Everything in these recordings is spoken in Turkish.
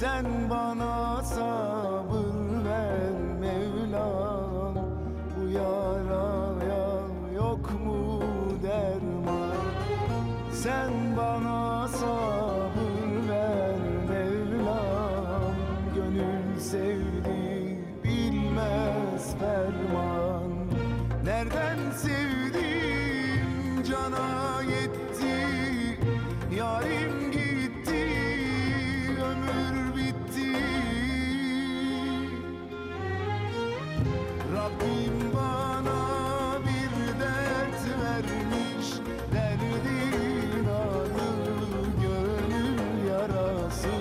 Sen bana sabır ver Mevlam, bu yaraya yok mu derman? Sen bana sabır ver Mevlam, gönül sevdi bilmez ferman. Nereden sevdim cana yetti, yarim gitti, ömür bitti. Rabbim bana bir dert vermiş, derdin adı gönül yarası.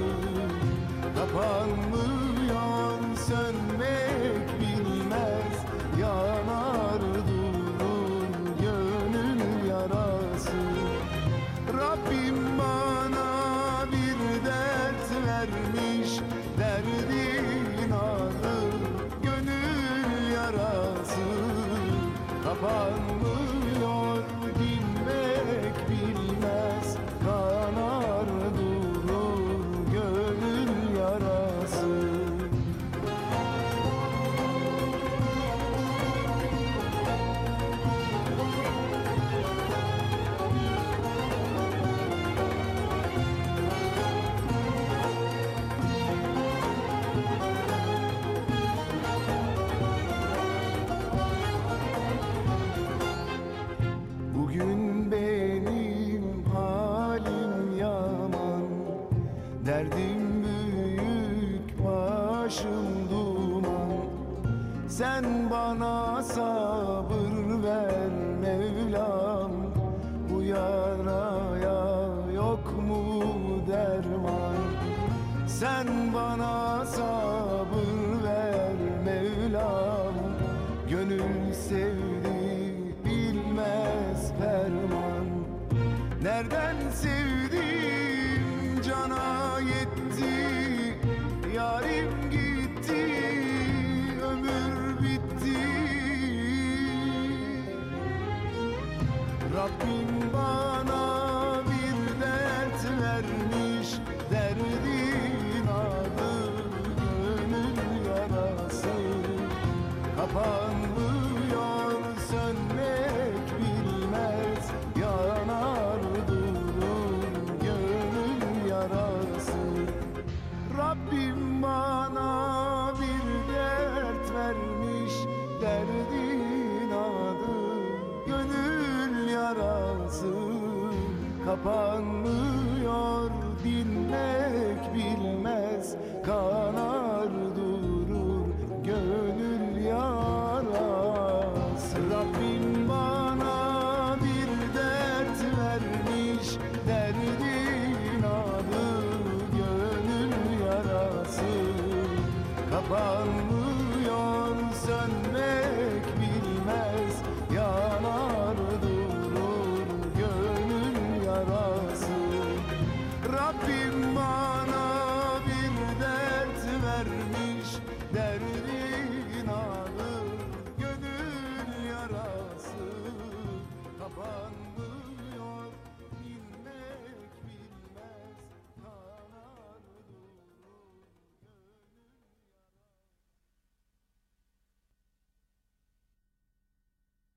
Kapanmıyor, sönmek bilmez, yanar durur gönül yarası. Rabbim bana bir dert vermiş, derdin adı gönül yarası. Kapanmıyor, dinmek bilmez, kanar durur gönül yarası. Bugün benim halim yaman, derdim büyük, başım duman. Sen bana sabır ver Mevlam, bu yaraya yok mu derman? Sen bana sabır ver Mevlam, gönül sevdi bilmez ferman. Nereden sevdim cana yetti, yarim gitti, ömür bitti. Rabbim bana bir dert vermiş, derdin adı gönül yarası. Kapanmıyor, sönmek bilmez, yanar durur gönül yarası. Rabbim bana bir dert vermiş, derdin adı gönül yarası. Kapanmıyor, dinmek bilmez, kanar